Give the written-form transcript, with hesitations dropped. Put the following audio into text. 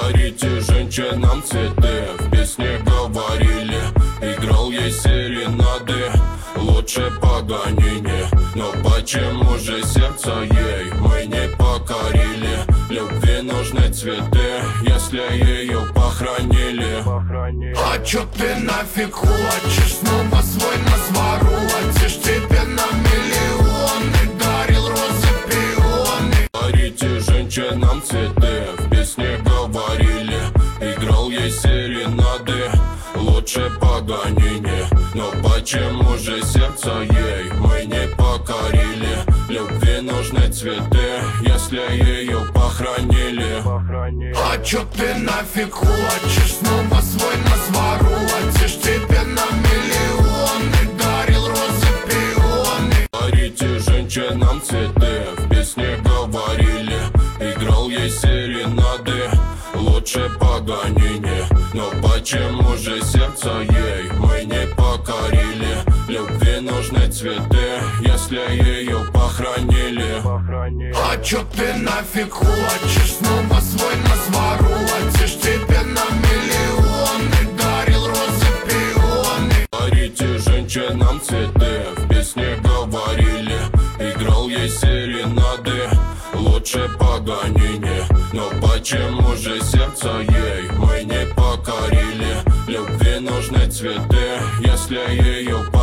Дарите женщинам цветы, в песне говорили. Играл ей серенады, лучше Паганини. Но почему же сердце ей мы не покорили? Любви нужны цветы, если ее похоронили. А чё ты нафиг хочешь? Снова свой нас воротишь. Тебе на миллионы дарил розы, пионы. Дарите женщинам цветы, в песне говорили. Играл ей серенады, лучше Паганини. Но почему же сердце ей мы не покорили? Любви нужны цветы, если ее похоронили. А чё ты нафиг хочешь? Снова свой нас воротишь. Тебе на миллионы дарил розы, пионы. Дарите женщинам цветы, в песне говорили. Играл ей серенады, лучше Паганини. Но почему же сердце ей мы не покорили? Любви нужны цветы, если ее похоронили. А чё ты нафиг хочешь? Снова свой нас воротишь. Тебе на миллионы дарил розы, пионы. Дарите женщинам цветы, в песне говорили. Играл ей серенады, лучше Паганини. Но почему же сердце ей мы не покорили? Любви нужны цветы, если ее